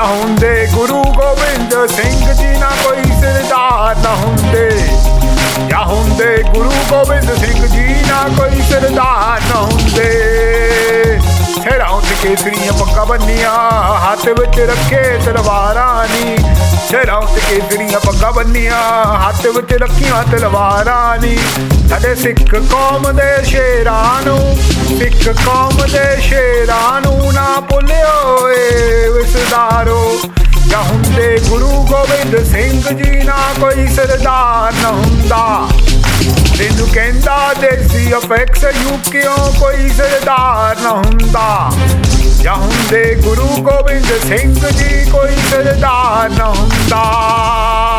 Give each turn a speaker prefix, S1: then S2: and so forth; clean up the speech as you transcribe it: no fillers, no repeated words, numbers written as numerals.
S1: ਜਾਂ ਹੁੰਦੇ ਗੁਰੂ ਗੋਬਿੰਦ ਸਿੰਘ ਜੀ ਨਾ ਕੋਈ ਸਰਦਾਰ ਨਾ ਹੁੰਦੇ, ਜਾਂ ਹੁੰਦੇ ਗੁਰੂ ਗੋਬਿੰਦ ਸਿੰਘ ਜੀ ਨਾ ਕੋਈ ਸਰਦਾਰ ਨਾ ਹੁੰਦੇ। ਸਿਰਾਂ ਉੱਤੇ ਕੇਸਰੀਆਂ ਪੱਗਾਂ ਬੰਨੀਆਂ, ਹੱਥ ਵਿੱਚ ਰੱਖੇ ਤਲਵਾਰਾਂ ਨੀ, ਸਿਰਾਂ ਉੱਤੇ ਕੇਸਰੀਆਂ ਪੱਗਾਂ ਬੰਨੀਆਂ, ਹੱਥ ਵਿੱਚ ਰੱਖੀਆਂ ਤਲਵਾਰਾਂ ਨੀ। ਸਾਡੇ ਸਿੱਖ ਕੌਮ ਦੇ ਸ਼ੇਰਾਂ ਨੂੰ, ਸਿੱਖ ਕੌਮ ਦੇ ਸ਼ੇਰਾਂ ਨੂੰ ਨਾ ਭੁੱਲਿਓ ਏ ਵਿਸਦਾਰੋ। ਜਾਂ ਹੁੰਦੇ ਗੁਰੂ ਗੋਬਿੰਦ ਸਿੰਘ ਜੀ ਨਾ ਕੋਈ ਸਰਦਾਰ ਨਾ ਹੁੰਦਾ, ਤੈਨੂੰ ਕਹਿੰਦਾ ਦੇਸੀ ਅਪੈਕਸ ਯੂਕਿਓ ਕੋਈ ਸਰਦਾਰ ਨਾ ਹੁੰਦਾ। ਜਾਂ ਹੁੰਦੇ ਗੁਰੂ ਗੋਬਿੰਦ ਸਿੰਘ ਜੀ ਕੋਈ ਸਰਦਾਰ ਨਾ ਹੁੰਦਾ।